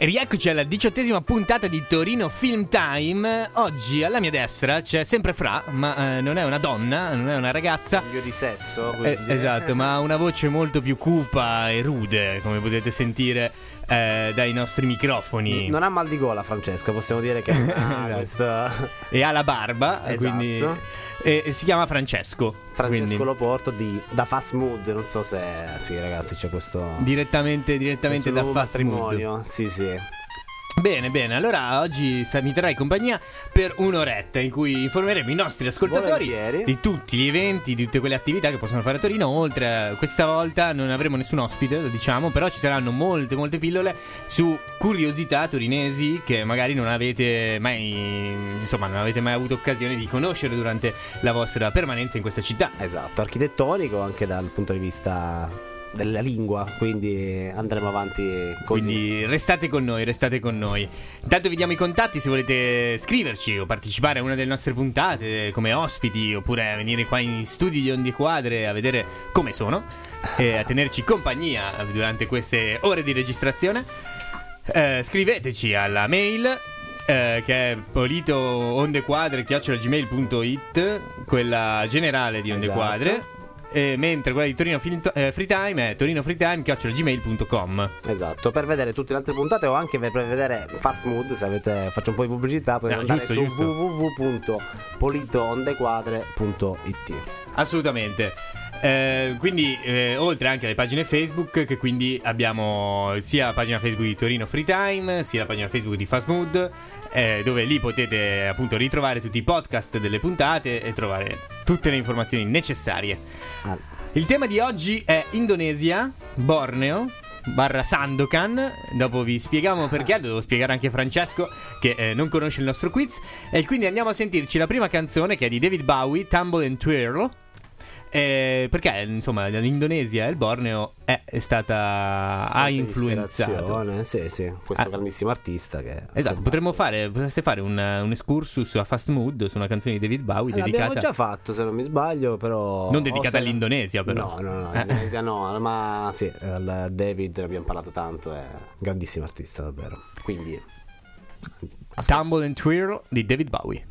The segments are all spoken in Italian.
E rieccoci alla 18ª puntata di Torino Film Time. Oggi alla mia destra c'è sempre Fra, ma non è una donna, non è una ragazza. Figlio di sesso, esatto, ma ha una voce molto più cupa e rude, come potete sentire dai nostri microfoni. Non ha mal di gola Francesca, possiamo dire che Esatto. questa... E ha la barba, Esatto. quindi e si chiama Francesco. Francesco quindi Loporto da Fast Mood, non so se... Sì ragazzi, c'è questo... direttamente questo da nuovo Fast Mood. matrimonio. Sì, sì. Bene, allora oggi mi terrai compagnia per un'oretta in cui informeremo i nostri ascoltatori Volentieri. di tutti gli eventi, di tutte quelle attività che possono fare a Torino. Oltre, questa volta non avremo nessun ospite, lo diciamo, però ci saranno molte pillole su curiosità torinesi che magari non avete mai avuto occasione di conoscere durante la vostra permanenza in questa città. Esatto, architettonico anche dal punto di vista della lingua, quindi andremo avanti così. Quindi restate con noi. Intanto vi diamo i contatti se volete scriverci o partecipare a una delle nostre puntate come ospiti, oppure venire qua in studi di Onde Quadre a vedere come sono e a tenerci compagnia durante queste ore di registrazione. Scriveteci alla mail che è politoondequadre@gmail.it, quella generale di Onde Esatto. Quadre. Mentre quella di Torino Free Time è torinofreetime@gmail.com. Esatto, per vedere tutte le altre puntate o anche per vedere Fast Mood, se avete, faccio un po' di pubblicità, potete andare su www.politoondequadre.it. Assolutamente. Quindi oltre anche alle pagine Facebook, che quindi abbiamo sia la pagina Facebook di Torino Free Time sia la pagina Facebook di Fast Mood, dove lì potete appunto ritrovare tutti i podcast delle puntate e trovare tutte le informazioni necessarie. Il tema di oggi è Indonesia, Borneo / Sandokan. Dopo vi spieghiamo perché, lo devo spiegare anche a Francesco che non conosce il nostro quiz. E quindi andiamo a sentirci la prima canzone, che è di David Bowie, Tumble and Twirl. Perché insomma l'Indonesia e il Borneo ha influenzato. Sì, questo grandissimo artista che esatto, potreste fare un excursus a Fast Mood su una canzone di David Bowie dedicata. L'abbiamo già fatto, se non mi sbaglio, però non dedicata all'Indonesia, però. No, Indonesia no, ma sì, al David ne abbiamo parlato tanto, è un grandissimo artista davvero. Quindi Tumble and Twirl di David Bowie.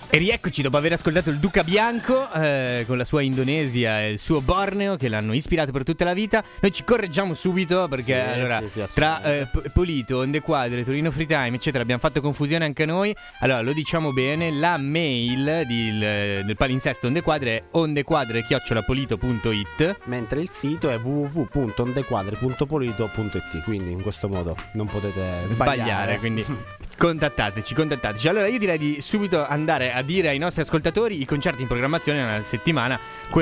E rieccoci dopo aver ascoltato il Duca Bianco con la sua Indonesia e il suo Borneo che l'hanno ispirato per tutta la vita. Noi ci correggiamo subito perché tra Polito, Onde Quadre, Torino Free Time eccetera abbiamo fatto confusione anche noi. Allora lo diciamo bene, la mail del palinsesto Onde Quadre è ondequadre@polito.it, mentre il sito è www.ondequadre.polito.it, quindi in questo modo non potete sbagliare. Quindi contattateci. Allora io direi di subito andare a dire ai nostri ascoltatori i concerti in programmazione nella settimana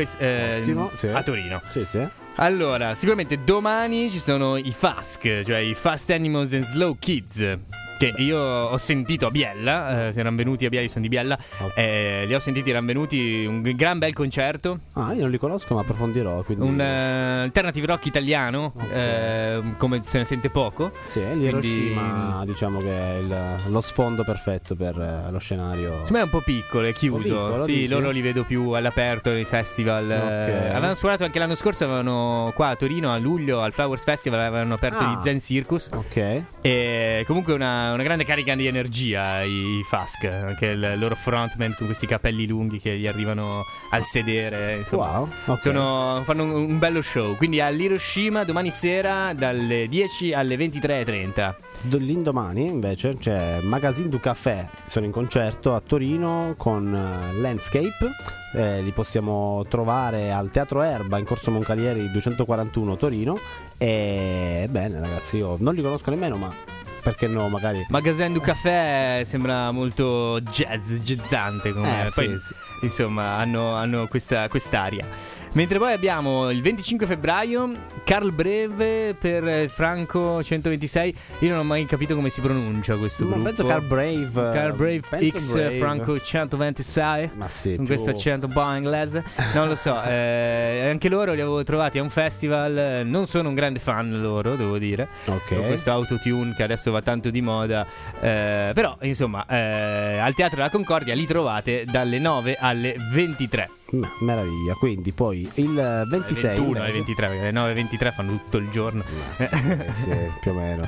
a Torino. Sì. Allora, sicuramente domani ci sono i FASC, cioè i Fast Animals and Slow Kids, che io ho sentito a Biella, erano venuti a Biella, io sono di Biella, li ho sentiti, erano venuti, un gran bel concerto. Ah, io non li conosco ma approfondirò, quindi... Un alternative rock italiano, come se ne sente poco. Sì, l'Hiroshima diciamo che è lo sfondo perfetto per lo scenario. Secondo me è un po' piccolo, è chiuso. Piccolo, sì, dici? Loro li vedo più all'aperto nei festival. Avevano suonato anche l'anno scorso, avevano qua a Torino a luglio al Flowers Festival, avevano aperto gli Zen Circus. Ok. E comunque una grande carica di energia i Fask, anche il loro frontman con questi capelli lunghi che gli arrivano al sedere, insomma. Wow, okay. Fanno un bello show. Quindi all'Hiroshima domani sera dalle 10 alle 23:30. L'indomani invece c'è Magazine du Café, sono in concerto a Torino con Landscape. Li possiamo trovare al Teatro Erba in Corso Moncalieri 241 Torino. E bene ragazzi, io non li conosco nemmeno, ma perché no, magari Magazine du Café sembra molto jazzante come poi sì. Insomma hanno quest'aria. Mentre poi abbiamo il 25 febbraio Carl Breve per Franco 126. Io non ho mai capito come si pronuncia questo gruppo. Penso Carl Brave X Brave. Franco 126. Ma sì, con questo accento un po' inglese. Non lo so. Anche loro li avevo trovati a un festival. Non sono un grande fan loro, devo dire. Ok. Con questo autotune che adesso va tanto di moda. Però insomma al Teatro della Concordia li trovate dalle 9 alle 23. Meraviglia, quindi poi il 26 21 alle 23, perché alle 9:23 fanno tutto il giorno. sì, più o meno.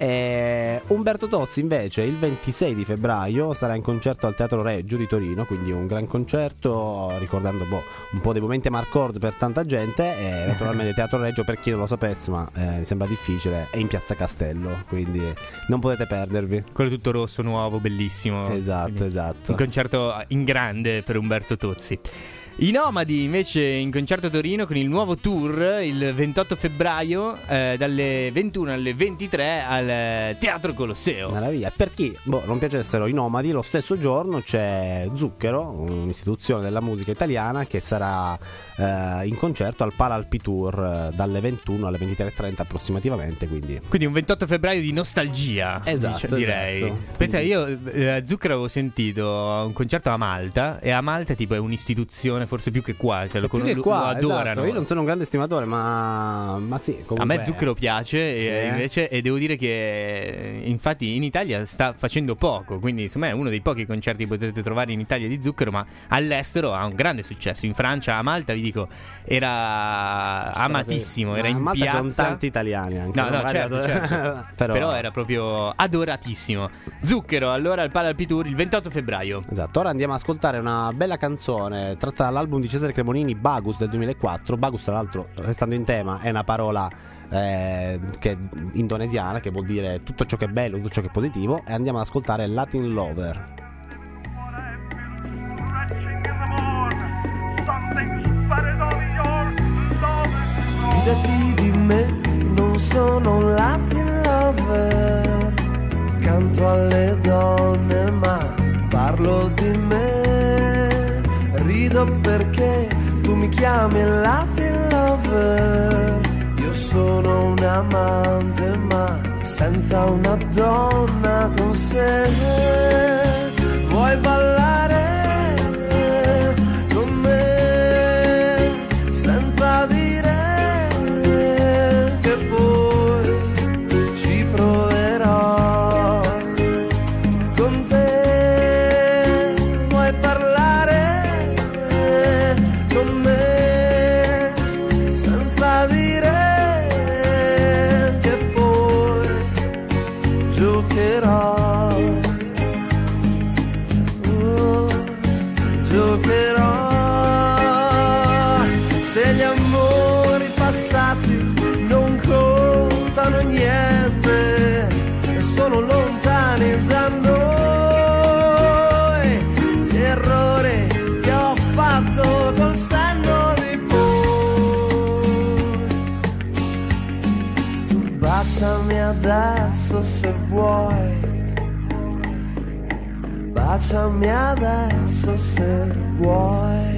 Umberto Tozzi invece il 26 di febbraio sarà in concerto al Teatro Regio di Torino, quindi un gran concerto ricordando un po' dei momenti a Marcord per tanta gente. E naturalmente Teatro Regio, per chi non lo sapesse ma mi sembra difficile, è in Piazza Castello, quindi non potete perdervi. Quello tutto rosso, nuovo, bellissimo. Esatto. Un concerto in grande per Umberto Tozzi. I Nomadi invece in concerto a Torino con il nuovo tour il 28 febbraio dalle 21 alle 23 al Teatro Colosseo. Meraviglia. Per chi non piacessero i Nomadi, lo stesso giorno c'è Zucchero, un'istituzione della musica italiana, che sarà in concerto al Paralpi Tour dalle 21 alle 23:30 approssimativamente, quindi un 28 febbraio di nostalgia. Esatto, direi. esatto. Pensa, io Zucchero avevo sentito un concerto a Malta, e a Malta tipo è un'istituzione forse più che qua, cioè lo adorano. Esatto. Io non sono un grande stimatore, ma sì, comunque a me Zucchero piace, invece, e devo dire che infatti in Italia sta facendo poco, quindi insomma è uno dei pochi concerti che potete trovare in Italia di Zucchero, ma all'estero ha un grande successo. In Francia, a Malta, vi dico, era amatissimo, era in Malta piazza. sono tanti italiani anche. No, certo. Però era proprio adoratissimo. Zucchero allora al Paralpi Tour il 28 febbraio. Esatto, ora andiamo ad ascoltare una bella canzone tratta dall'album di Cesare Cremonini, Bagus, del 2004. Bagus, tra l'altro, restando in tema, è una parola che è indonesiana, che vuol dire tutto ciò che è bello, tutto ciò che è positivo. E andiamo ad ascoltare Latin Lover. Fidati di me, non sono un Latin lover, canto alle donne ma parlo di me, rido perché tu mi chiami Latin lover, io sono un amante ma senza una donna con sé, vuoi ballare con me senza dire che poi ci proverò con te, vuoi parlare con me senza dire che poi giocherò. se gli amori passati non contano niente e sono lontani da noi, gli errori che ho fatto col senno di poi. Tu baciami adesso se vuoi, baciami adesso se vuoi.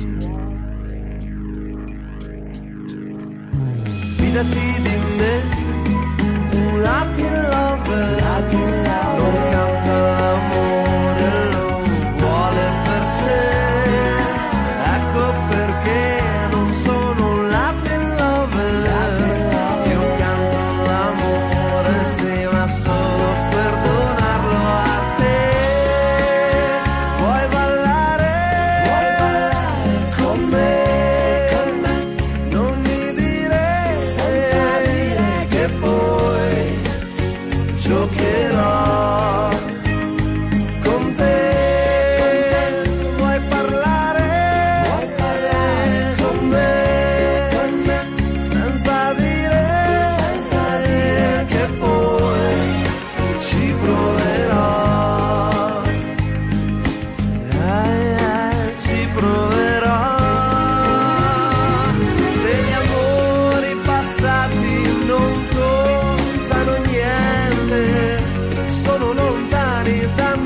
Fidati di me, un Latin lover, non canta l'amore, lo vuole per sé. Ecco perché non sono un Latin lover, io canto l'amore, sì, ma solo per donarlo a te. Vuoi ballare con me? Non mi dire che poi giocherò con te. Vuoi parlare con me senza dire che poi ci proverò, ci proverò. Se gli amori passati non contano niente, sono lontani da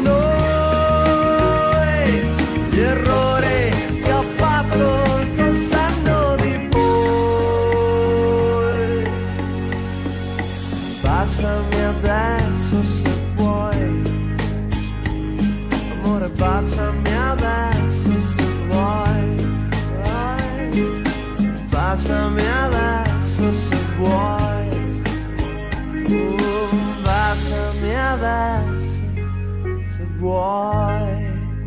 noi, gli errori che ho fatto col senno di poi. Baciami adesso se vuoi, amore, baciami adesso se vuoi, baciami adesso se vuoi, baciami adesso se vuoi.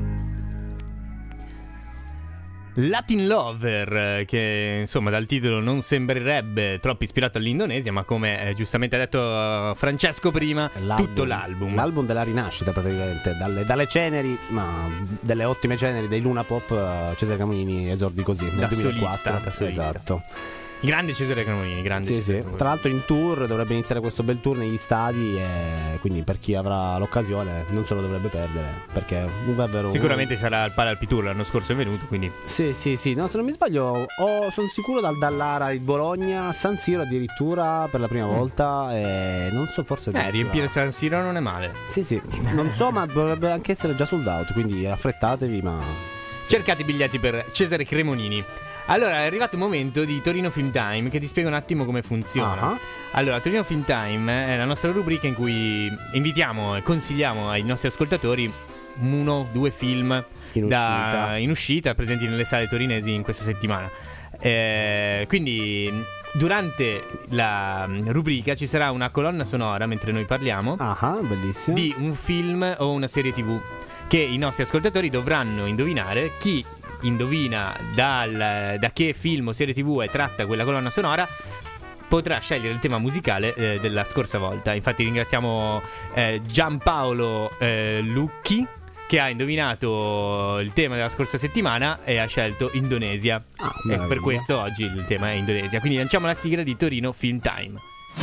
Latin Lover, che insomma dal titolo non sembrerebbe troppo ispirato all'Indonesia, ma come giustamente ha detto Francesco prima, tutto l'album. L'album della rinascita praticamente, dalle ceneri, ma delle ottime ceneri dei Luna Pop, Cesare Cremonini esordì così nel Da 2004. solista. Esatto. Il grande Cesare Cremonini, grande Sì, Cesare sì. Cremonini. Tra l'altro in tour, dovrebbe iniziare questo bel tour negli stadi e quindi per chi avrà l'occasione non se lo dovrebbe perdere, perché davvero Sicuramente sarà al Pala Tour, l'anno scorso è venuto, quindi Sì, no, se non mi sbaglio, sono sicuro dall'Ara il Bologna, San Siro addirittura per la prima volta, e non so, forse riempire San Siro non è male. Sì, non so, ma dovrebbe anche essere già sold out, quindi affrettatevi, ma Cercate i biglietti per Cesare Cremonini. Allora, è arrivato il momento di Torino Film Time, che ti spiego un attimo come funziona. Allora, Torino Film Time è la nostra rubrica in cui invitiamo e consigliamo ai nostri ascoltatori 1-2 film in uscita presenti nelle sale torinesi in questa settimana. Quindi durante la rubrica ci sarà una colonna sonora mentre noi parliamo bellissimo, di un film o una serie TV che i nostri ascoltatori dovranno indovinare. Chi indovina da che film o serie TV è tratta quella colonna sonora potrà scegliere il tema musicale della scorsa volta. Infatti ringraziamo Giampaolo Lucchi, che ha indovinato il tema della scorsa settimana e ha scelto Indonesia. E per questo oggi il tema è Indonesia. Quindi lanciamo la sigla di Torino Film Time.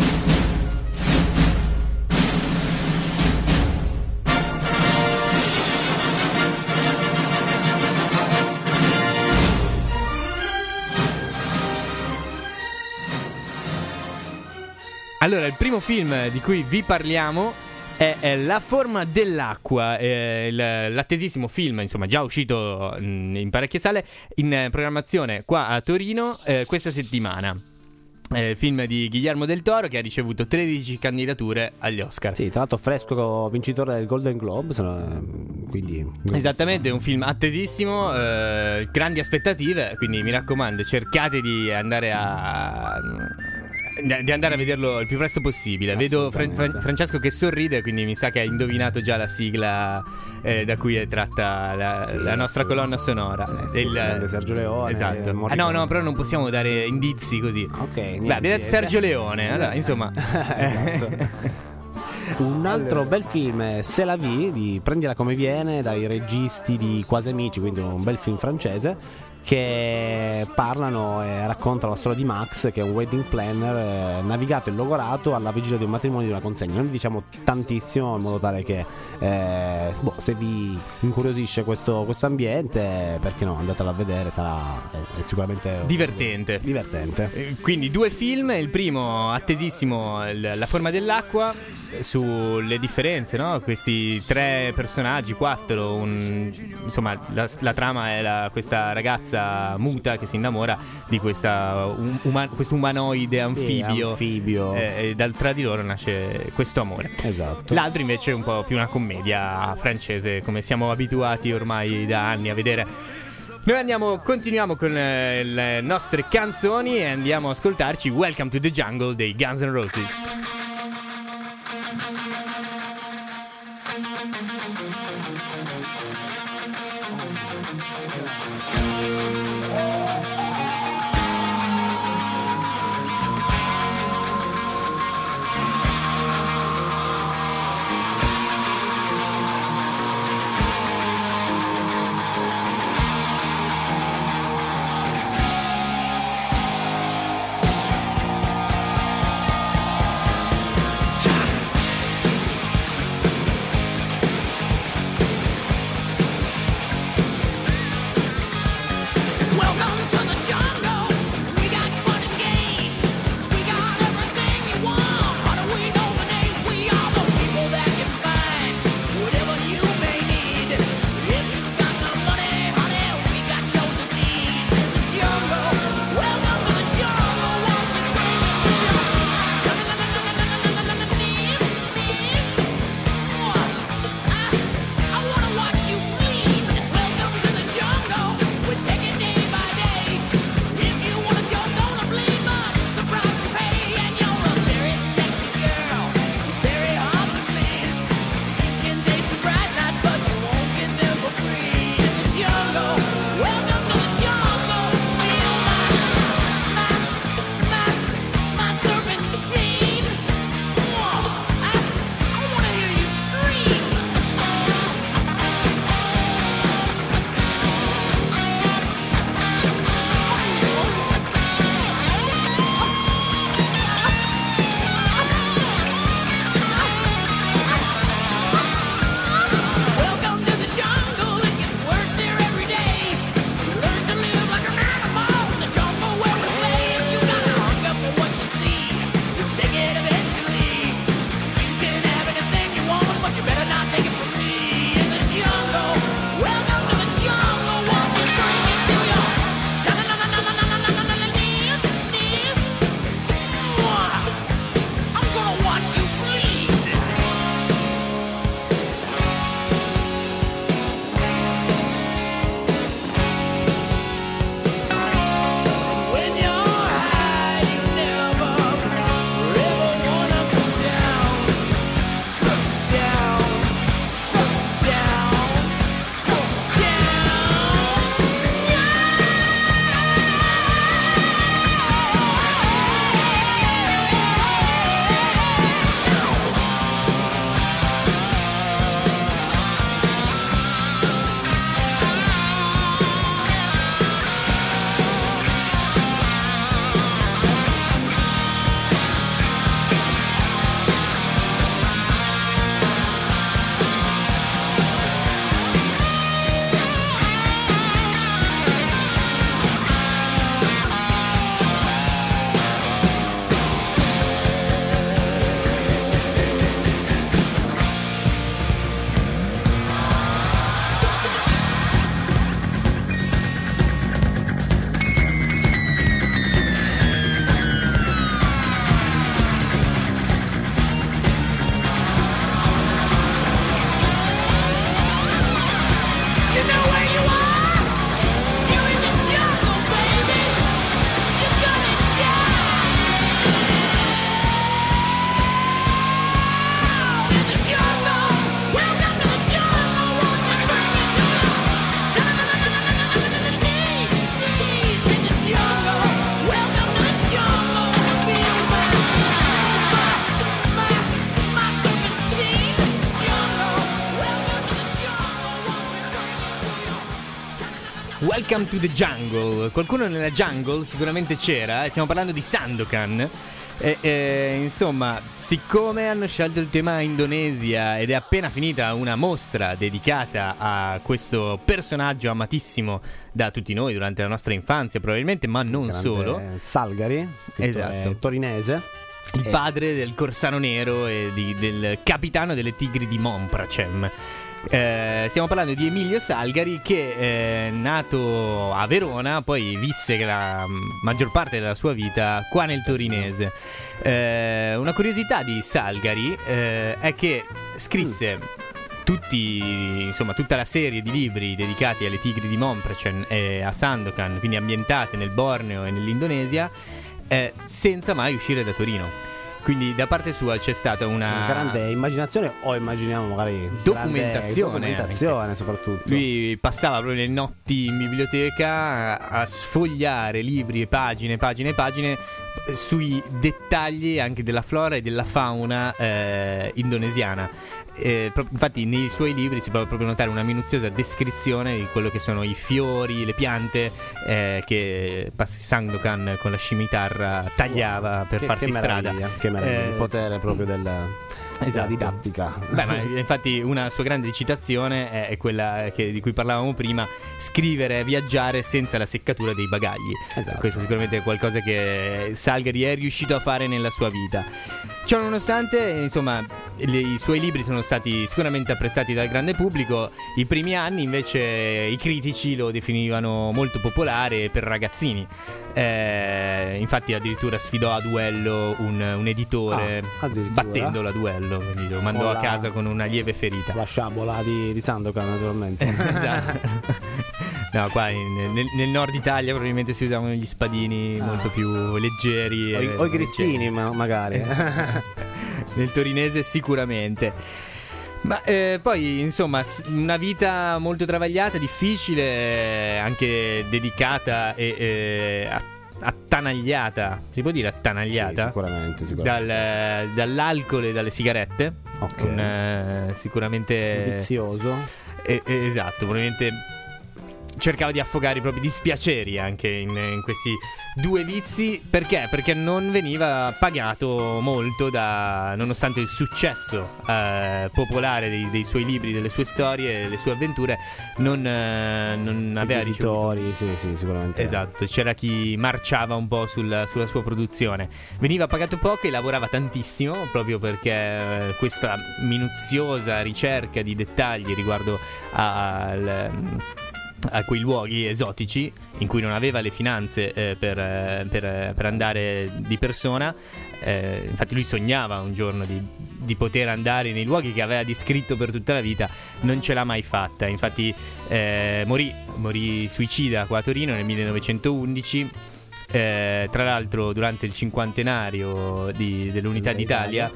Allora, il primo film di cui vi parliamo è La forma dell'acqua, l'attesissimo film, insomma, già uscito in parecchie sale, in programmazione qua a Torino questa settimana. Il film di Guillermo del Toro, che ha ricevuto 13 candidature agli Oscar. Sì, tra l'altro fresco vincitore del Golden Globe, quindi esattamente, è un film attesissimo, grandi aspettative, quindi mi raccomando, cercate di andare a vederlo il più presto possibile. Vedo Francesco che sorride, quindi mi sa che ha indovinato già la sigla da cui è tratta la nostra colonna sonora. Il grande Sergio Leone. Esatto. No, però non possiamo dare indizi così. Ok, beh, abbiamo detto Sergio Leone, allora, insomma. Esatto. Un altro bel film è C'est la vie, di Prendila come viene, dai registi di Quasi Amici, quindi un bel film francese. che parlano e raccontano la storia di Max, che è un wedding planner navigato e logorato alla vigilia di un matrimonio, di una consegna. Non vi diciamo tantissimo, in modo tale che se vi incuriosisce questo ambiente, perché no, andatelo a vedere, è sicuramente divertente. Quindi 2 film, il primo attesissimo, La forma dell'acqua, sulle differenze, no? Questi 3 personaggi, 4, insomma la trama è questa ragazza muta che si innamora di questo umanoide anfibio. E tra di loro nasce questo amore. Esatto. L'altro invece è un po' più una commedia francese, come siamo abituati ormai da anni a vedere. Noi continuiamo con le nostre canzoni e andiamo a ascoltarci Welcome to the Jungle dei Guns N' Roses. Welcome to the Jungle. Qualcuno nella jungle sicuramente c'era, stiamo parlando di Sandokan. Insomma, siccome hanno scelto il tema Indonesia ed è appena finita una mostra dedicata a questo personaggio amatissimo da tutti noi durante la nostra infanzia probabilmente, ma non Grande solo. Salgari, Esatto. torinese, Il padre del Corsano Nero e del capitano delle Tigri di Monpracem. Stiamo parlando di Emilio Salgari, che nato a Verona, poi visse la maggior parte della sua vita qua nel torinese. Una curiosità di Salgari è che scrisse tutta la serie di libri dedicati alle Tigri di Monpracem e a Sandokan, quindi ambientate nel Borneo e nell'Indonesia, senza mai uscire da Torino. Quindi da parte sua c'è stata una grande immaginazione, o immaginiamo magari documentazione soprattutto. Lui passava proprio le notti in biblioteca a sfogliare libri e pagine sui dettagli anche della flora e della fauna indonesiana. Infatti nei suoi libri si può proprio notare una minuziosa descrizione di quello che sono i fiori, le piante che Sandokan con la scimitarra tagliava per farsi strada. Che meraviglia, il potere proprio della didattica. Beh, ma infatti una sua grande citazione è quella di cui parlavamo prima: scrivere e viaggiare senza la seccatura dei bagagli. Esatto. Questo sicuramente è qualcosa che Salgari è riuscito a fare nella sua vita. Ciò nonostante, insomma, i suoi libri sono stati sicuramente apprezzati dal grande pubblico. I primi anni invece i critici lo definivano molto popolare per ragazzini. Infatti addirittura sfidò a duello un editore, battendolo a duello, quindi lo mandò a casa con una lieve ferita. La sciabola di Sandokan, naturalmente. Esatto. No, qua nel nord Italia probabilmente si usavano gli spadini molto più leggeri o i grissini magari. Esatto. Nel torinese sicuramente. Ma poi insomma una vita molto travagliata, difficile, anche dedicata e attanagliata, si può dire attanagliata? Sì, sicuramente. Dall'alcol e dalle sigarette. Ok. Sicuramente vizioso. Esatto, probabilmente cercava di affogare i propri dispiaceri anche in questi due vizi. Perché? Perché non veniva pagato molto nonostante il successo popolare dei suoi libri, delle sue storie, delle sue avventure, non aveva ricevuto. Sì, sicuramente. Esatto, c'era chi marciava un po' sulla sua produzione. Veniva pagato poco e lavorava tantissimo, proprio perché questa minuziosa ricerca di dettagli riguardo a quei luoghi esotici in cui non aveva le finanze per andare di persona. Infatti lui sognava un giorno di poter andare nei luoghi che aveva descritto per tutta la vita, non ce l'ha mai fatta. Infatti morì suicida qua a Torino nel 1911. Tra l'altro durante il cinquantenario dell'Unità d'Italia,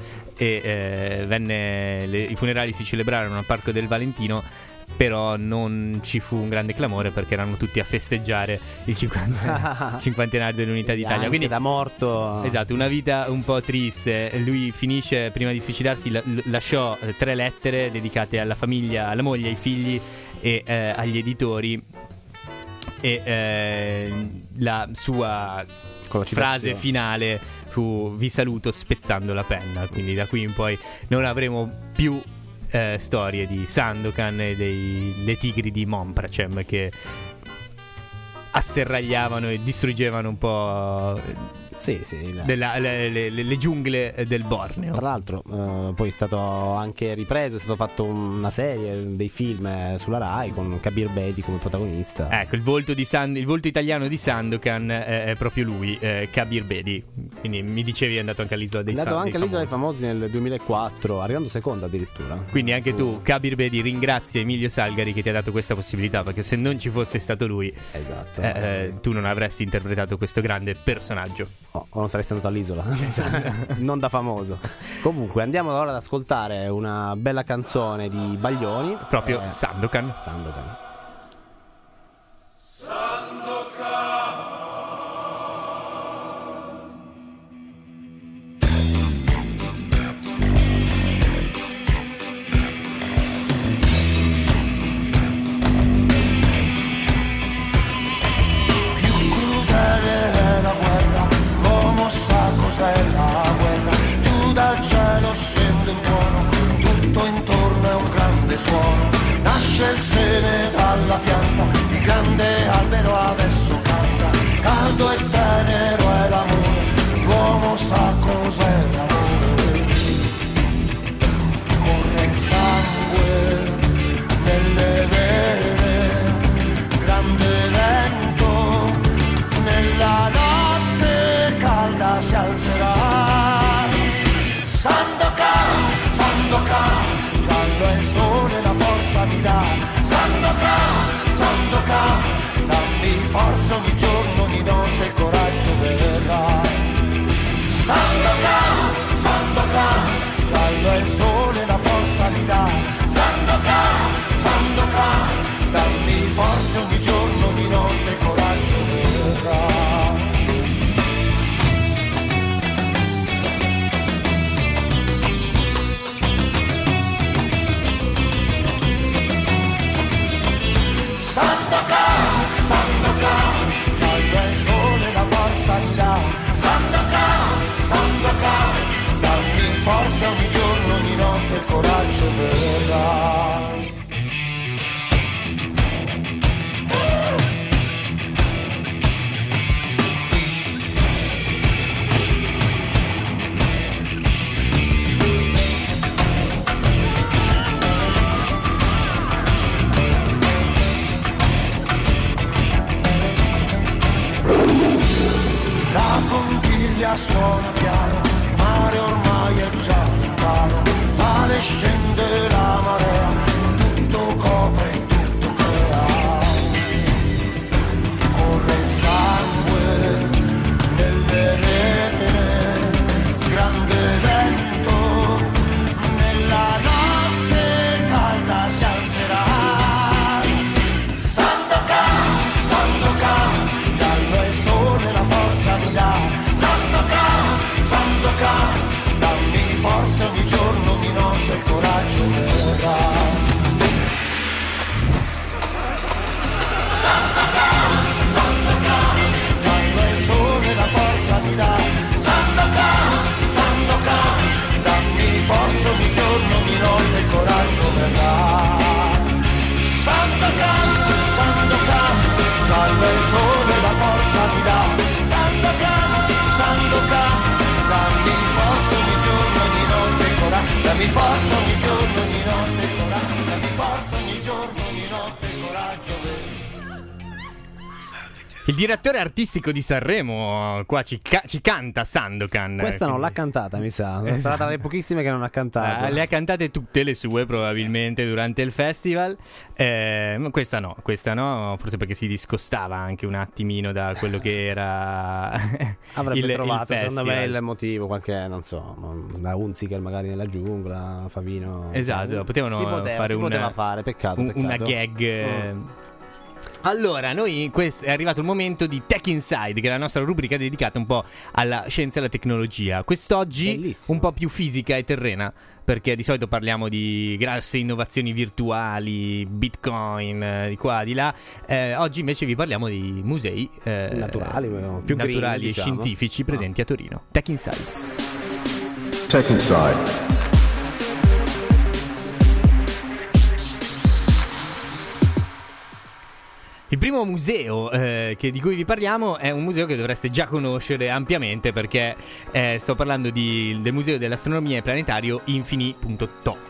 e i funerali si celebrarono al Parco del Valentino. Però non ci fu un grande clamore perché erano tutti a festeggiare il cinquantenario dell'Unità d'Italia. Quindi da morto. Esatto, una vita un po' triste. Lui finisce, prima di suicidarsi, lasciò 3 lettere dedicate alla famiglia, alla moglie, ai figli e agli editori. E la sua frase finale fu: vi saluto spezzando la penna. Quindi da qui in poi non avremo più storie di Sandokan e delle Tigri di Monpracem che asserragliavano e distruggevano un po' le giungle del Borneo. Tra l'altro poi è stato anche ripreso, è stato fatto una serie, dei film sulla Rai con Kabir Bedi come protagonista. Ecco, il volto italiano di Sandokan è proprio lui, Kabir Bedi. Quindi mi dicevi è andato anche all'Isola dei Famosi. È andato anche all'Isola dei Famosi nel 2004, arrivando secondo addirittura. Quindi anche tu, Kabir Bedi, ringrazia Emilio Salgari che ti ha dato questa possibilità, perché se non ci fosse stato lui, esatto, tu non avresti interpretato questo grande personaggio. O non saresti andato all'isola. Non da famoso. Comunque andiamo ora ad ascoltare una bella canzone di Baglioni, proprio Sandokan. il seme dalla pianta, il grande albero adesso canta, caldo e tenero è l'amore, l'uomo sa cos'è l'amore. Corre il sangue nelle vene, grande vento, nella notte calda si alzerà. Sandokan, giallo è il sole, la forza mi dà. Sandokan, dammi forza ogni giorno, di notte il coraggio verrà. Sandokan, giallo è il sole, la forza mi dà. Sandokan, dammi forza ogni giorno, di notte il coraggio verrà. Sandokan, giallo è il sole, la forza mi dà. Sandokan, dammi forza ogni giorno, di notte il coraggio verrà. La conchiglia suona piano, il mare ormai è già lontano, sale e scende la marea, tutto copre e tutto crea. Corre il sangue nelle vene, grande vento, nella notte calda si alzerà. Sandokan, giallo è il sole, la forza mi dà. Sandokan, dammi forza ogni giorno, di notte il coraggio verrà. Sandokan, giallo è il sole, la forza mi dà. Sandokan, dammi forza ogni giorno, di notte il coraggio verrà. Sandokan, giallo è il sole, la forza mi dà. Sandokan, dammi forza ogni giorno, di notte il coraggio. Dammi forza ogni giorno, di notte il coraggio. Dammi forza ogni giorno, di notte il coraggio. Il direttore artistico di Sanremo qua ci canta Sandokan. Questa non l'ha cantata, mi sa. È stata tra le pochissime che non ha cantato. Le ha cantate tutte le sue probabilmente durante il festival. Questa no, forse perché si discostava anche un attimino da quello che era. Avrebbe trovato, il secondo me, festival. il motivo, qualche, non so, da Hunziker magari nella giungla, Favino. Esatto, potevano si poteva fare, peccato. una gag. Allora, è arrivato il momento di Tech Inside, che è la nostra rubrica dedicata un po' alla scienza e alla tecnologia. Quest'oggi Bellissimo. un po' più fisica e terrena, perché di solito parliamo di grosse innovazioni virtuali, Bitcoin, di qua, di là. Oggi invece vi parliamo di musei naturali, più green, naturali e diciamo, scientifici presenti a Torino. Tech Inside. Tech Inside. Il primo museo di cui vi parliamo è un museo che dovreste già conoscere ampiamente, perché sto parlando del Museo dell'Astronomia e Planetario Infinito.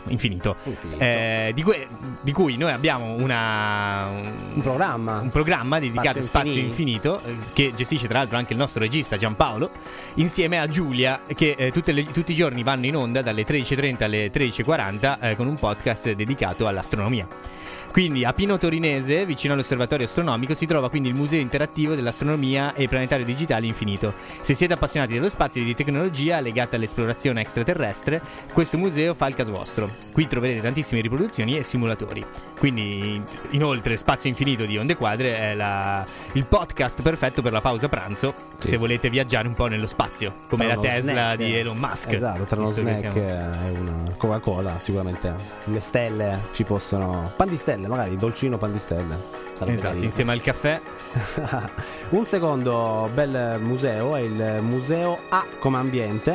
Di cui noi abbiamo un programma dedicato a Spazio Infinito, che gestisce tra l'altro anche il nostro regista Giampaolo, insieme a Giulia, che tutti i giorni vanno in onda dalle 13.30 alle 13.40 con un podcast dedicato all'astronomia. Quindi a Pino Torinese, vicino all'Osservatorio Astronomico, si trova quindi il Museo Interattivo dell'Astronomia e Planetario Digitale Infinito. Se siete appassionati dello spazio e di tecnologia legata all'esplorazione extraterrestre, questo museo fa il caso vostro. Qui troverete tantissime riproduzioni e simulatori. Quindi, inoltre, Spazio Infinito di Onde Quadre è il podcast perfetto per la pausa pranzo, se volete viaggiare un po' nello spazio, come la Tesla snack, di Elon Musk. Esatto, tra uno snack e una Coca-Cola, sicuramente le stelle ci possono... Pan di stelle, magari dolcino pan di stelle. Sarebbe Esatto, carino. insieme al caffè. Un secondo bel museo è il Museo A come ambiente,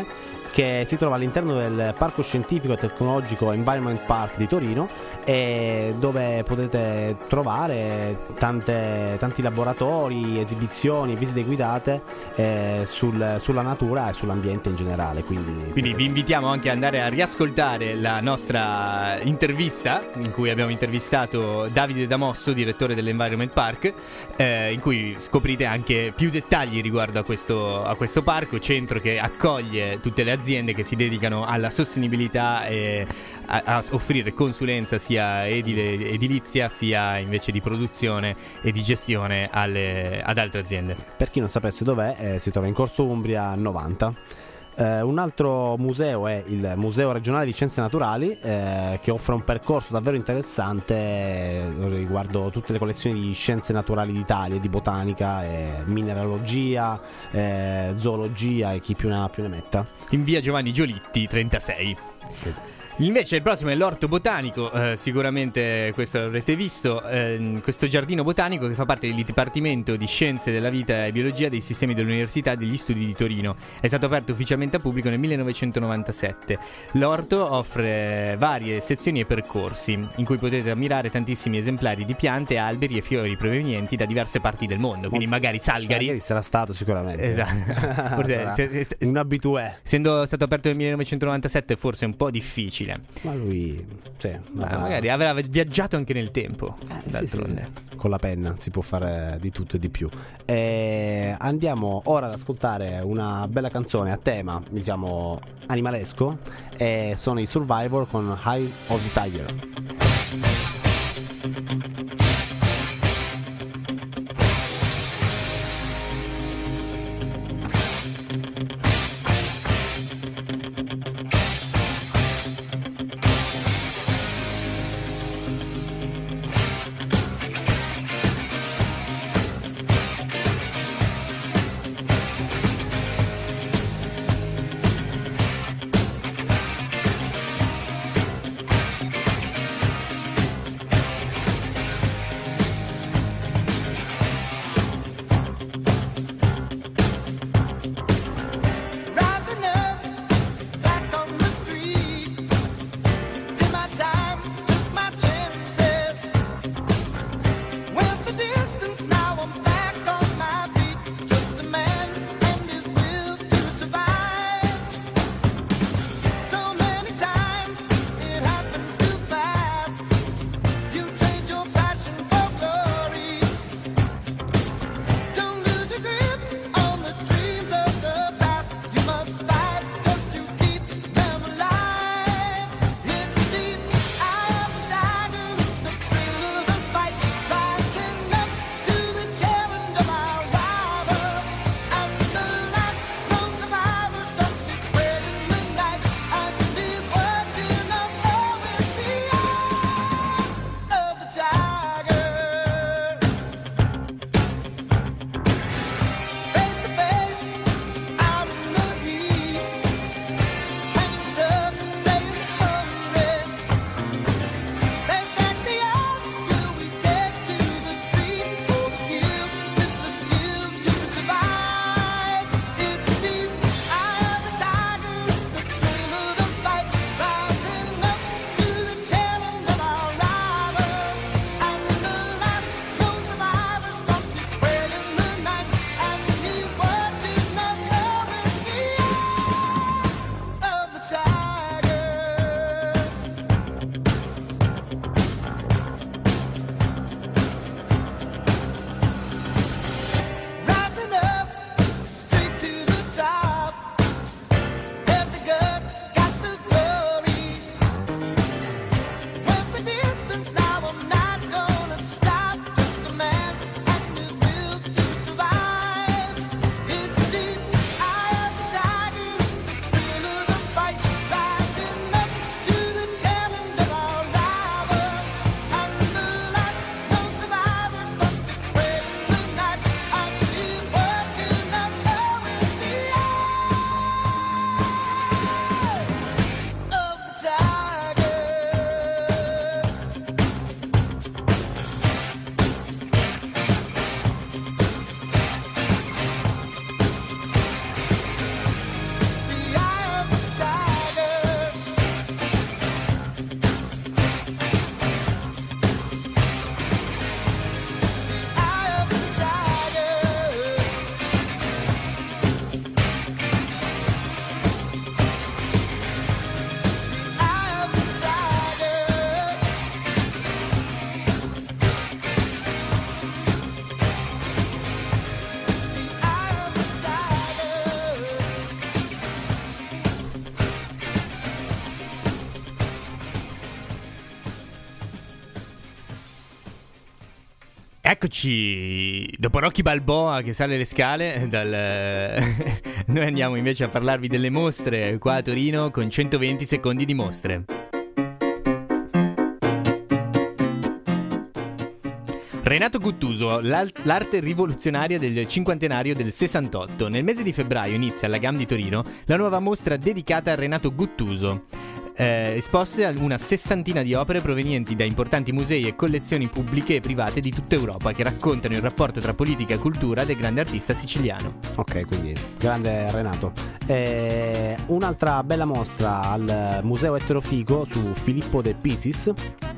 che si trova all'interno del Parco Scientifico e Tecnologico Environment Park di Torino, e dove potete trovare tanti laboratori, esibizioni, visite guidate sulla natura e sull'ambiente in generale. Quindi vi invitiamo anche ad andare a riascoltare la nostra intervista, in cui abbiamo intervistato Davide Damosso, direttore dell'Environment Park, in cui scoprite anche più dettagli riguardo a questo parco, centro che accoglie tutte le aziende che si dedicano alla sostenibilità e a offrire consulenza sia edilizia sia invece di produzione e di gestione ad altre aziende. Per chi non sapesse dov'è, si trova in Corso Umbria 90. Un altro museo è il Museo Regionale di Scienze Naturali, che offre un percorso davvero interessante riguardo tutte le collezioni di scienze naturali d'Italia, di botanica, mineralogia, zoologia e chi più ne ha più ne metta. In via Giovanni Giolitti 36. Invece il prossimo è l'Orto Botanico, sicuramente questo l'avrete visto, questo giardino botanico che fa parte del Dipartimento di Scienze della Vita e Biologia dei Sistemi dell'Università degli Studi di Torino. È stato aperto ufficialmente al pubblico nel 1997. L'orto offre varie sezioni e percorsi in cui potete ammirare tantissimi esemplari di piante, alberi e fiori provenienti da diverse parti del mondo, quindi magari Salgari sarà stato sicuramente. Esatto. Un abitué. Essendo stato aperto nel 1997 forse è un po' difficile. Ma lui magari avrà viaggiato anche nel tempo, d'altronde. Sì. Con la penna si può fare di tutto e di più. Andiamo ora ad ascoltare una bella canzone a tema, diciamo, animalesco, e sono i Survivor con Eye of the Tiger. Eccoci, dopo Rocky Balboa che sale le scale, noi andiamo invece a parlarvi delle mostre qua a Torino con 120 secondi di mostre. Renato Guttuso, l'arte rivoluzionaria del cinquantenario del 68. Nel mese di febbraio inizia alla GAM di Torino la nuova mostra dedicata a Renato Guttuso. Esposte una sessantina di opere provenienti da importanti musei e collezioni pubbliche e private di tutta Europa che raccontano il rapporto tra politica e cultura del grande artista siciliano. Ok, quindi grande Renato. Un'altra bella mostra al Museo Eterofico su Filippo De Pisis,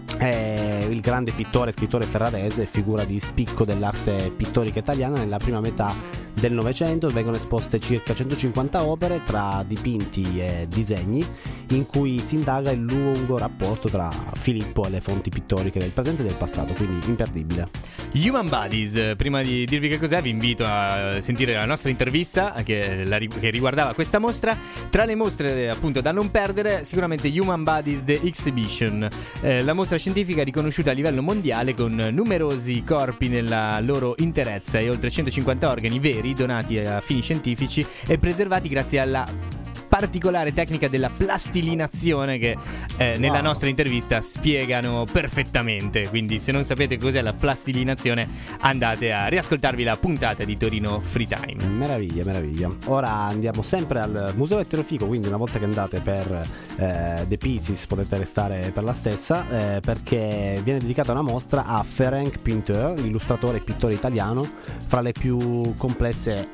il grande pittore e scrittore ferrarese, figura di spicco dell'arte pittorica italiana nella prima metà del Novecento. Vengono esposte circa 150 opere tra dipinti e disegni, in cui si indaga il lungo rapporto tra Filippo e le fonti pittoriche del presente e del passato, quindi imperdibile. Human Bodies, prima di dirvi che cos'è vi invito a sentire la nostra intervista che riguardava questa mostra. Tra le mostre appunto da non perdere sicuramente Human Bodies The Exhibition, la mostra scientifica riconosciuta a livello mondiale con numerosi corpi nella loro interezza e oltre 150 organi veri donati a fini scientifici e preservati grazie alla particolare tecnica della plastilinazione che nella nostra intervista spiegano perfettamente. Quindi se non sapete cos'è la plastilinazione andate a riascoltarvi la puntata di Torino Free Time. Meraviglia, meraviglia. Ora andiamo sempre al Museo Eterofico, quindi una volta che andate per The Pieces potete restare per la stessa, perché viene dedicata una mostra a Ferenc Pintor, illustratore e pittore italiano, fra le più complesse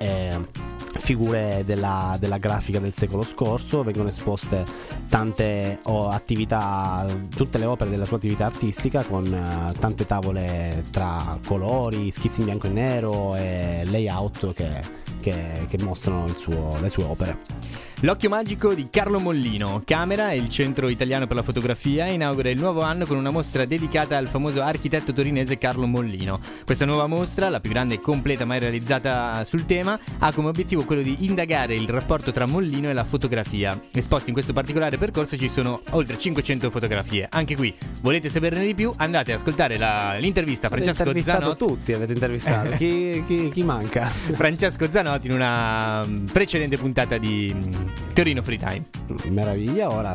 figure della grafica del secolo scorso. Vengono esposte tante attività, tutte le opere della sua attività artistica, con tante tavole tra colori, schizzi in bianco e nero e layout che mostrano le sue opere. L'occhio magico di Carlo Mollino. Camera, il centro italiano per la fotografia, inaugura il nuovo anno con una mostra dedicata al famoso architetto torinese Carlo Mollino. Questa nuova mostra, la più grande e completa mai realizzata sul tema, ha come obiettivo quello di indagare il rapporto tra Mollino e la fotografia. Esposti in questo particolare percorso ci sono oltre 500 fotografie. Anche qui, volete saperne di più? Andate ad ascoltare l'intervista a Francesco Zanotti. Tutti avete intervistato. chi manca? Francesco Zanotti in una precedente puntata di Torino Free Time. Meraviglia. Ora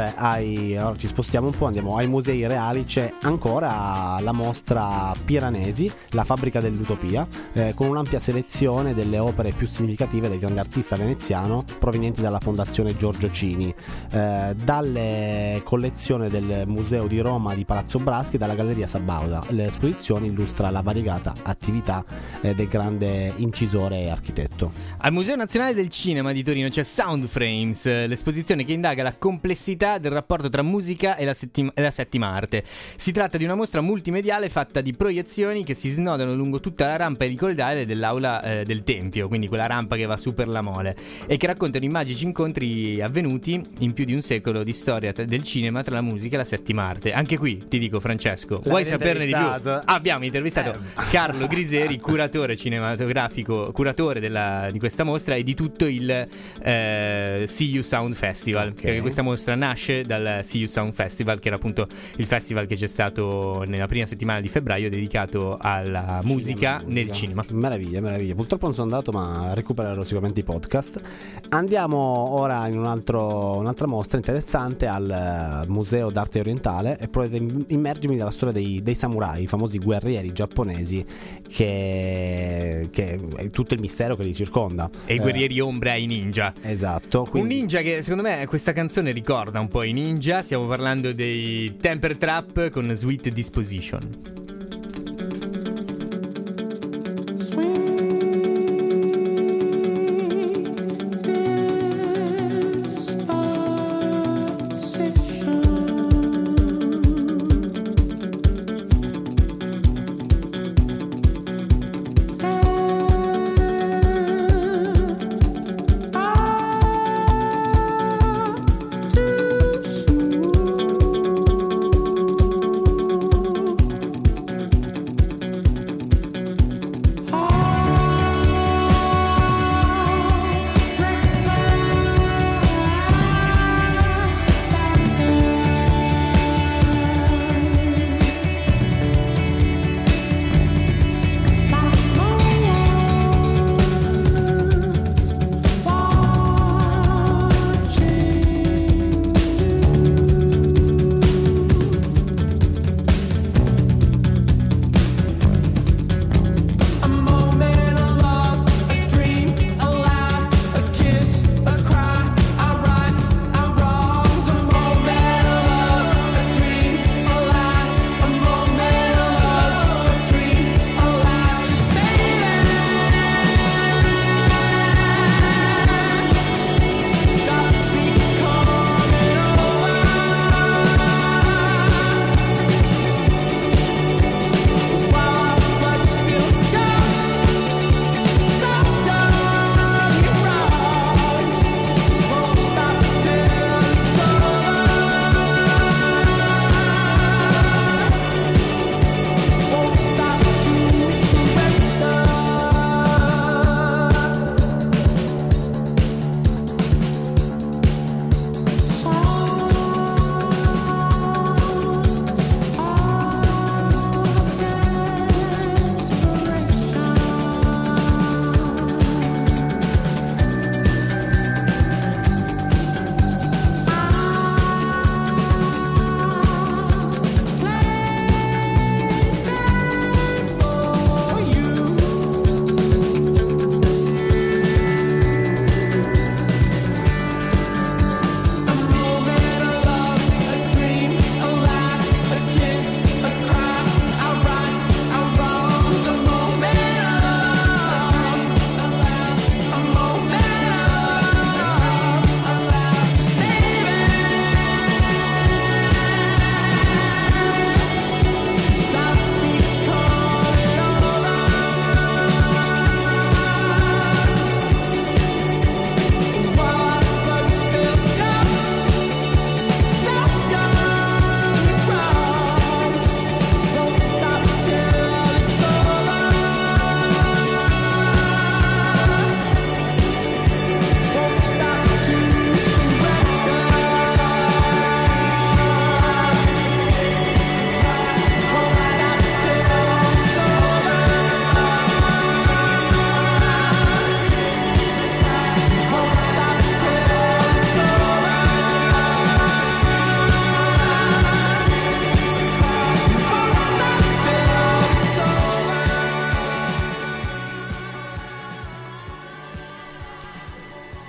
ci spostiamo un po', andiamo ai musei reali. C'è ancora la mostra Piranesi, la fabbrica dell'utopia, con un'ampia selezione delle opere più significative del grande artista veneziano provenienti dalla fondazione Giorgio Cini, dalle collezioni del Museo di Roma di Palazzo Braschi e dalla Galleria Sabauda. L'esposizione illustra la variegata attività del grande incisore e architetto. Al Museo Nazionale del Cinema di Torino c'è Sound Frames, l'esposizione che indaga la complessità del rapporto tra musica e la settima arte. Si tratta di una mostra multimediale fatta di proiezioni che si snodano lungo tutta la rampa elicoidale dell'aula del Tempio, quindi quella rampa che va su per la Mole, e che raccontano i magici incontri avvenuti in più di un secolo di storia del cinema tra la musica e la settima arte. Anche qui ti dico, Francesco, vuoi saperne di più? Abbiamo intervistato Carlo Griseri, curatore cinematografico, curatore di questa mostra e di tutto il See You Sound Festival, okay. Perché questa mostra nasce dal See You Sound Festival, che era appunto il festival che c'è stato nella prima settimana di febbraio dedicato alla musica nel cinema. Meraviglia. Purtroppo non sono andato, ma recupererò sicuramente i podcast. Andiamo ora in un'altra mostra interessante al Museo d'Arte Orientale e potete immergermi nella storia dei samurai, i famosi guerrieri giapponesi, che è tutto il mistero che li circonda. E i guerrieri ombra e i ninja. Esatto. Un ninja che secondo me questa canzone ricorda un po' i ninja. Stiamo parlando dei Temper Trap con Sweet Disposition.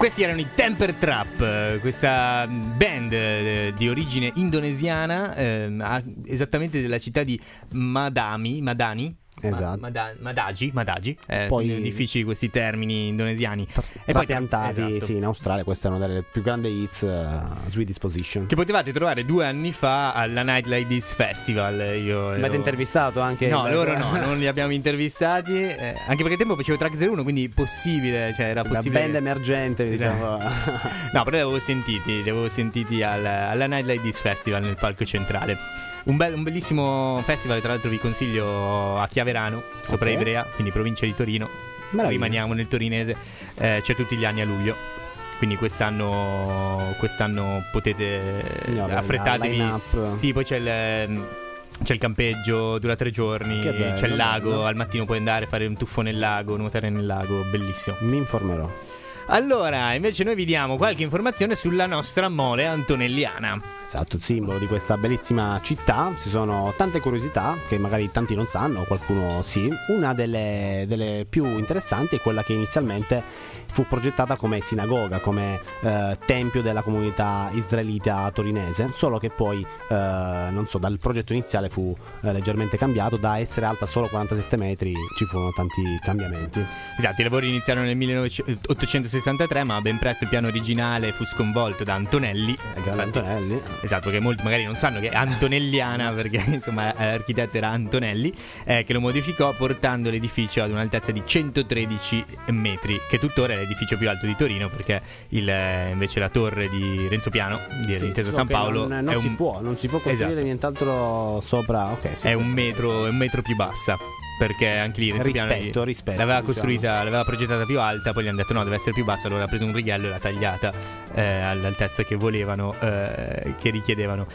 Questi erano i Temper Trap, questa band di origine indonesiana, esattamente della città di Madani. Esatto. Madagi. Poi sono difficili questi termini indonesiani. E poi piantati, esatto. sì, in Australia. Questa è una delle più grandi hits, Sweet Disposition. Che potevate trovare 2 anni fa alla Night Like This Festival. Mi avete intervistato anche? No, loro no, non li abbiamo intervistati. Anche perché tempo facevo Track 01, quindi possibile, cioè era possibile. La band emergente, diciamo. No, però li avevo sentiti alla Night Like This Festival nel palco centrale. Un bellissimo festival, tra l'altro vi consiglio a Chiaverano, sopra Ivrea, quindi provincia di Torino. Rimaniamo nel torinese, c'è tutti gli anni a luglio. Quindi quest'anno potete affrettatevi. Sì, poi c'è il campeggio, dura 3 giorni, c'è il lago, al mattino puoi andare a fare un tuffo nel lago, nuotare nel lago, bellissimo. Mi informerò. Allora, invece noi vi diamo qualche informazione sulla nostra mole antonelliana. Esatto, il simbolo di questa bellissima città. Ci sono tante curiosità che magari tanti non sanno, qualcuno sì. Una delle più interessanti è quella che inizialmente fu progettata come sinagoga, come tempio della comunità israelita torinese, solo che poi, dal progetto iniziale fu leggermente cambiato. Da essere alta solo 47 metri ci furono tanti cambiamenti. Esatto, i lavori iniziarono nel 1863, ma ben presto il piano originale fu sconvolto da Antonelli. Antonelli. Esatto, che molti magari non sanno che è antonelliana, perché insomma l'architetto era Antonelli, che lo modificò portando l'edificio ad un'altezza di 113 metri, che tuttora è l'edificio più alto di Torino, perché invece la torre di Renzo Piano dell'Intesa San Paolo non si può costruire nient'altro sopra. È un metro più bassa, perché anche lì Renzo Piano l'aveva costruita, l'aveva progettata più alta, poi gli hanno detto no, deve essere più bassa, allora ha preso un righello e l'ha tagliata all'altezza che volevano, che richiedevano.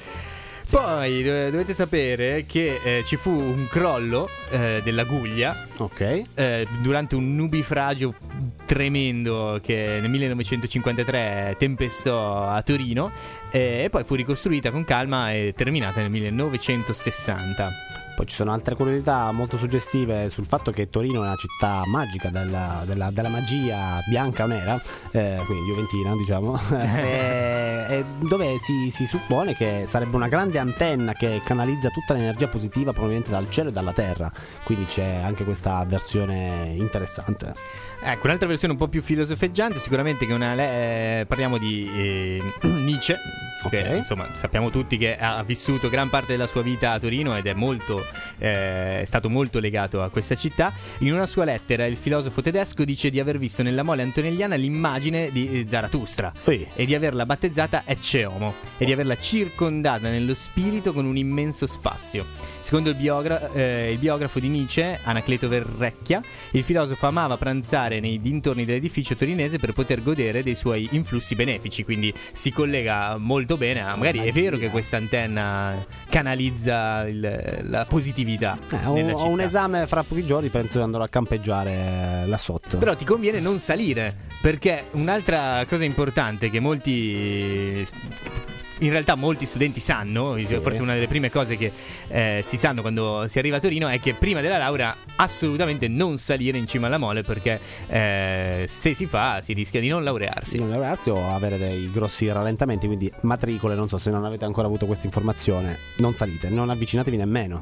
Poi dovete sapere che ci fu un crollo della Guglia durante un nubifragio tremendo che nel 1953 tempestò a Torino, e poi fu ricostruita con calma e terminata nel 1960. Poi ci sono altre curiosità molto suggestive sul fatto che Torino è una città magica della magia bianca o nera, quindi juventina, diciamo, dove si suppone che sarebbe una grande antenna che canalizza tutta l'energia positiva proveniente dal cielo e dalla terra. Quindi c'è anche questa versione interessante. Ecco, un'altra versione un po' più filosofeggiante, sicuramente, che parliamo di Nietzsche, che insomma sappiamo tutti che ha vissuto gran parte della sua vita a Torino ed è stato molto legato a questa città. In una sua lettera il filosofo tedesco dice di aver visto nella mole antonelliana l'immagine di Zarathustra e di averla battezzata Ecce Homo e di averla circondata nello spirito con un immenso spazio. Secondo il biografo di Nietzsche, Anacleto Verrecchia, il filosofo amava pranzare nei dintorni dell'edificio torinese per poter godere dei suoi influssi benefici, quindi si collega molto bene a, magari è vero che questa antenna canalizza la positività nella città. Ho un esame fra pochi giorni, penso che andrò a campeggiare là sotto. Però ti conviene non salire, perché un'altra cosa importante che in realtà molti studenti sanno, forse una delle prime cose che si sanno quando si arriva a Torino è che prima della laurea assolutamente non salire in cima alla mole, perché se si fa si rischia di non laurearsi o avere dei grossi rallentamenti, quindi matricole, non so se non avete ancora avuto questa informazione, non salite, non avvicinatevi nemmeno.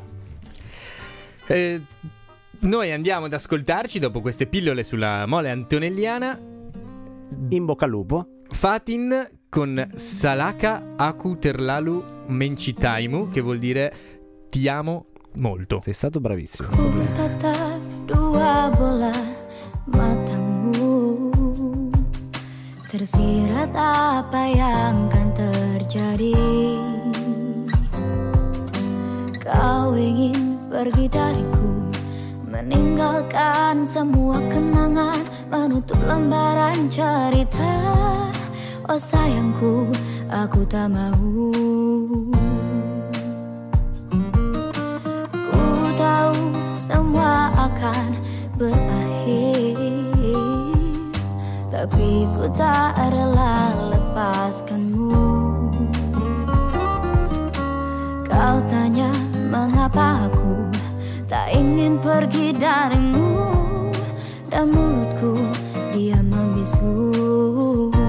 Noi andiamo ad ascoltarci dopo queste pillole sulla mole antonelliana. In bocca al lupo. Fatin con Salaka Aku Terlalu Mencitaimu, che vuol dire ti amo molto. Sei stato bravissimo. Ku tatap dua bola matamu, tersirat apa yang kan terjadi. Kau ingin pergi dariku, meninggalkan semua kenangan, menutup lembaran cerita. Oh sayangku, aku tak mau. Ku tahu semua akan berakhir, tapi ku tak rela lepaskanmu. Kau tanya mengapa aku tak ingin pergi darimu, dan mulutku diam membisu.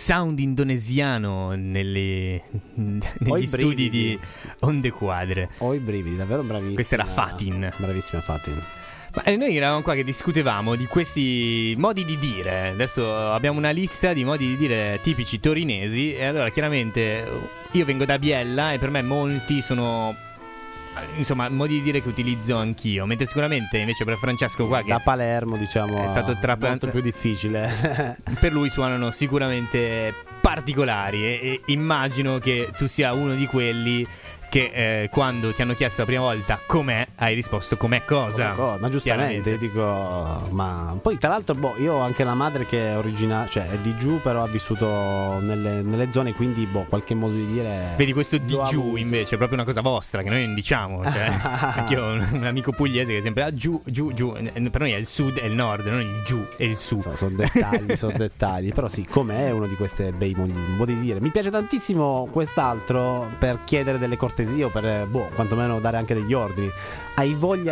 sound indonesiano negli studi di Onde Quadre. Ho i brividi, davvero bravissima. Questa era Fatin. Bravissima Fatin. Ma noi eravamo qua che discutevamo di questi modi di dire. Adesso abbiamo una lista di modi di dire tipici torinesi. E allora chiaramente io vengo da Biella e per me molti sono, insomma, modi di dire che utilizzo anch'io. Mentre sicuramente invece per Francesco qua, che da Palermo, diciamo, è stato molto più difficile. per lui suonano sicuramente particolari. E immagino che tu sia uno di quelli che quando ti hanno chiesto la prima volta com'è, hai risposto com'è cosa. Ma giustamente dico, ma poi tra l'altro io ho anche la madre che è originaria, cioè è di giù, però ha vissuto nelle zone, quindi qualche modo di dire. Vedi, questo di giù invece è proprio una cosa vostra che noi non diciamo, cioè, anche io ho un amico pugliese che è sempre giù. Per noi è il sud e il nord, non il giù e il su. Sono dettagli, però sì, com'è uno di questi bei modi di dire. Mi piace tantissimo quest'altro per chiedere delle cortesie o per quantomeno dare anche degli ordini. Hai voglia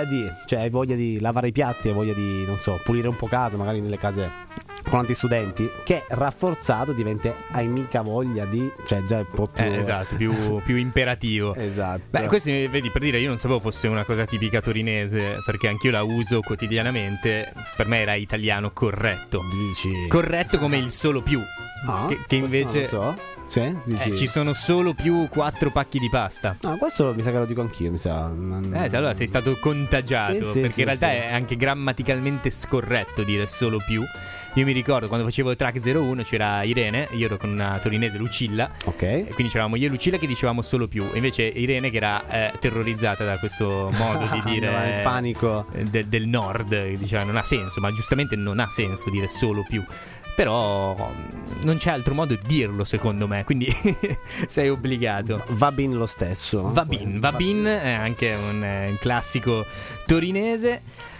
di lavare i piatti, hai voglia di, non so, pulire un po' casa, magari nelle case con tanti studenti, che rafforzato diventa hai mica voglia di, cioè già è un po' più esatto, più imperativo. Esatto. Beh, questo vedi, per dire, io non sapevo fosse una cosa tipica torinese, perché anch'io la uso quotidianamente. Per me era italiano corretto. Dici corretto come il solo più, che invece non lo so. Sì, ci sono solo più 4 pacchi di pasta. Questo mi sa che lo dico anch'io, mi sa. Allora sei stato contagiato, sì, perché in realtà è anche grammaticalmente scorretto dire solo più. Io mi ricordo quando facevo Track 01 c'era Irene, io ero con una torinese, Lucilla. Ok. E quindi c'eravamo io e Lucilla che dicevamo solo più. E invece Irene che era terrorizzata da questo modo di dire il panico del nord, che diceva non ha senso, ma giustamente non ha senso dire solo più. Però non c'è altro modo di dirlo, secondo me, quindi sei obbligato. Va bene lo stesso. Va bene, è anche un classico torinese.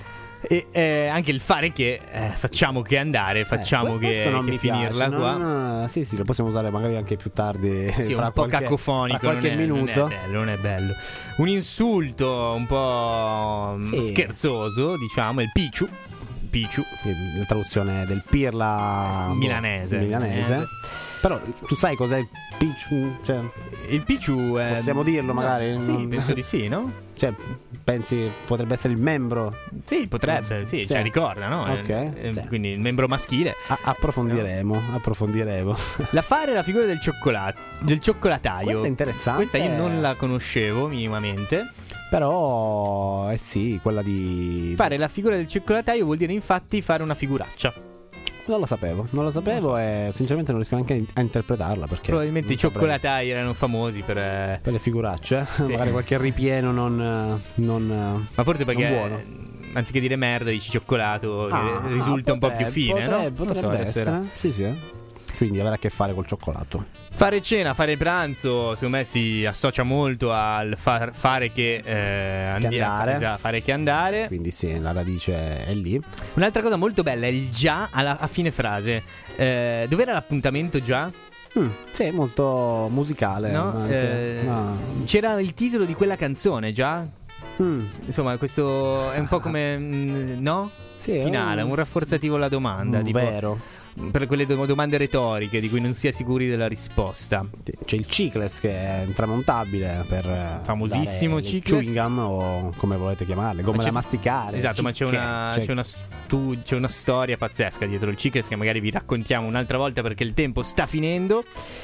E anche il fare che facciamo che andare, facciamo che finirla qua. Sì, lo possiamo usare magari anche più tardi. Sì, un po' cacofonico, fra qualche minuto. Non è bello. Un insulto un po' scherzoso, diciamo, il picciu. La traduzione del pirla milanese. Però tu sai cos'è il picciu? Cioè, il picciu è... possiamo dirlo magari? Sì, penso di sì, no? Cioè, pensi potrebbe essere il membro? Sì, potrebbe, sì. Cioè ricorda, no? Ok. Quindi il membro maschile. Approfondiremo. La figura del cioccolataio. Questa è interessante. Questa io non la conoscevo minimamente. Però sì, quella di fare la figura del cioccolataio vuol dire infatti fare una figuraccia. Non lo sapevo e sinceramente non riesco neanche a interpretarla, perché probabilmente i cioccolatai erano famosi per le figuracce. Sì. Magari qualche ripieno non ma forse perché buono. Anziché dire merda dici cioccolato, risulta un po' più fine, potrebbe essere. Sì. Quindi avrà a che fare col cioccolato. Fare cena, fare pranzo, secondo me si associa molto al fare che andare. Fare che andare. Quindi sì, la radice è lì. Un'altra cosa molto bella è il già a fine frase. Dov'era l'appuntamento già? Sì, molto musicale. No? C'era il titolo di quella canzone già? Insomma, questo è un po' come no? Sì, finale, un rafforzativo alla domanda. Vero. Per quelle domande retoriche di cui non si è sicuri della risposta. C'è il Cicles che è intramontabile per famosissimo Cicles, chewing gum o come volete chiamarle, gomme da masticare. Esatto, ma c'è una storia pazzesca dietro il Cicles che magari vi raccontiamo un'altra volta perché il tempo sta finendo.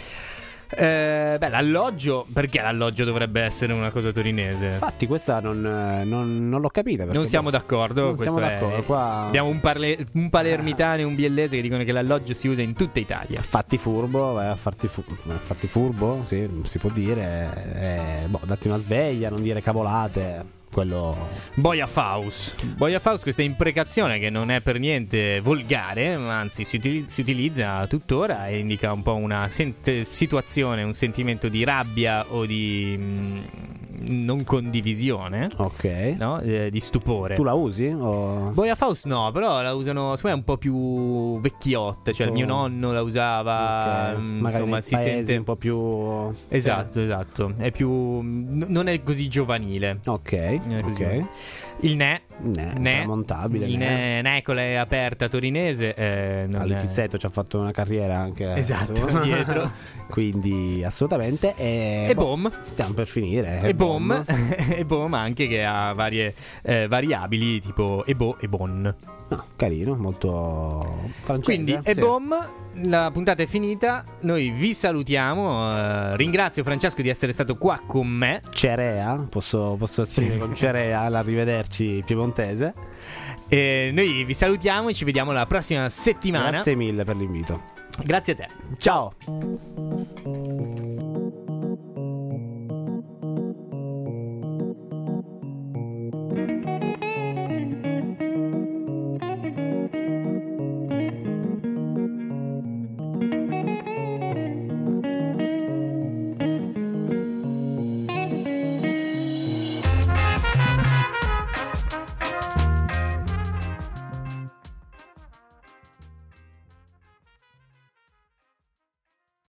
L'alloggio, perché l'alloggio dovrebbe essere una cosa torinese? Infatti questa non l'ho capita, non siamo d'accordo. Qua abbiamo un palermitano e un biellese che dicono che l'alloggio si usa in tutta Italia. Fatti furbo, fatti furbo, sì, si può dire, datti una sveglia, non dire cavolate. Quello Boia Faus, questa imprecazione che non è per niente volgare, ma anzi si utilizza tuttora e indica un po' una situazione, un sentimento di rabbia o di non condivisione, ok, no? Di stupore. Tu la usi? Boia Faus no, però la usano, secondo me, un po' più vecchiotta, cioè il mio nonno la usava, magari insomma, si sente un po' più esatto, è più non è così giovanile. Ok. Il ne tramontabile. Il Necola è aperta torinese. Letizzetto ci ha fatto una carriera anche dietro. Quindi assolutamente. E boom, stiamo per finire. E boom e boom anche, che ha varie variabili tipo ebo e bon. Carino, molto francese. Quindi e boom, la puntata è finita. Noi vi salutiamo. Ringrazio Francesco di essere stato qua con me. Cerea, posso scrivere con Cerea l'arrivederci piemontese. Noi vi salutiamo e ci vediamo la prossima settimana. Grazie mille per l'invito. Grazie a te. Ciao.